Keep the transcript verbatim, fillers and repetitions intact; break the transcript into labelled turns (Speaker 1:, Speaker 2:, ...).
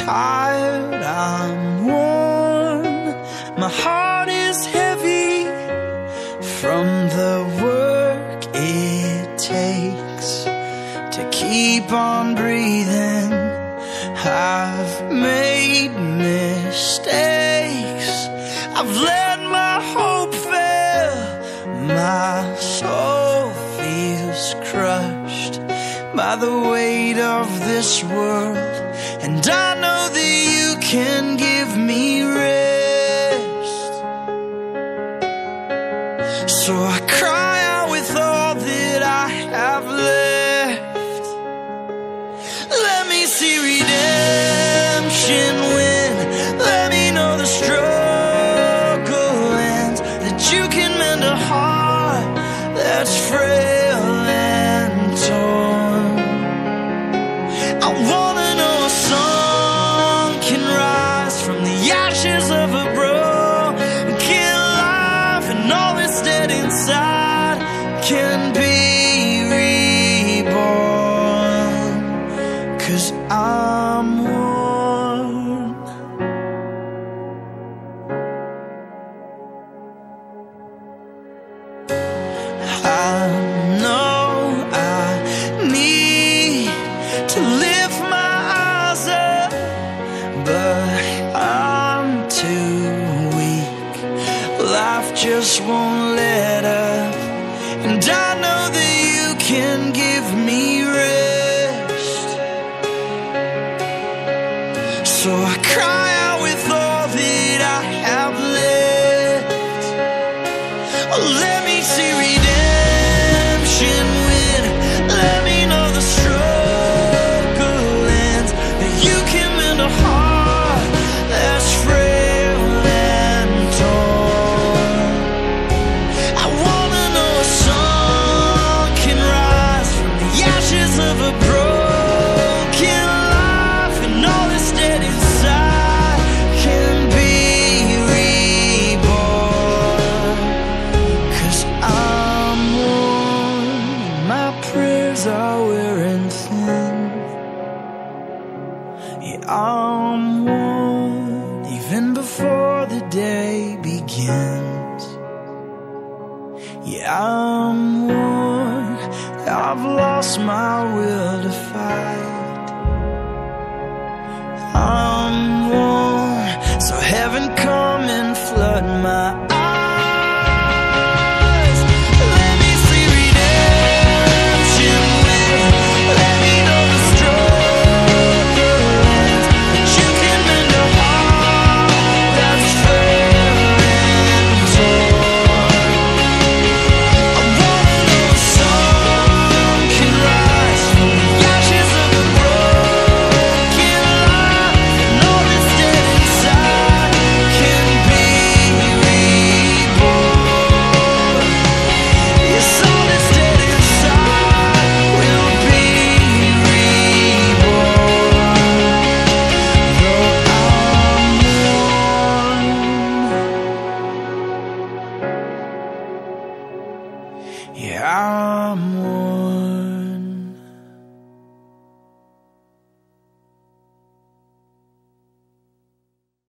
Speaker 1: tired, I'm worn. My heart is heavy from the work it takes to keep on breathing. I've made mistakes, I've let my hope fail. My soul feels crushed by the weight of this world, and I know that you can give me rest. So I cry out with all that I have left. Let me see redemption win. Let me know the struggle ends, that you can mend a heart that's frail and torn. I wanna know a song can rise from the ashes of a broken life, and all that's dead inside can be reborn. 'Cause I'm worn. I know I need to lift my eyes up, but I'm too weak. Life just won't let up, and I know that you can give me rest. So I cry out with all that I have left. Oh, let me see redemption win. Let me know the struggle ends, that you can mend a heart that's frail and torn. I wanna know a song can rise from the ashes of a broken life, and all that's dead inside can be reborn. 'Cause I'm worn, my prayers are wearing thin. Yeah, I'm worn even before the day begins. Yeah, I'm worn, I've lost my will to fight. I'm worn, so heaven come and flood my eyes. Let me see redemption win. Let me know the struggle ends, that you can mend a heart that's frail and torn. I wanna know a song can rise from the ashes of a broken life, and all that's dead inside can be reborn. Yes, all that's dead inside will be reborn. Though I'm worn. Yeah, I'm worn.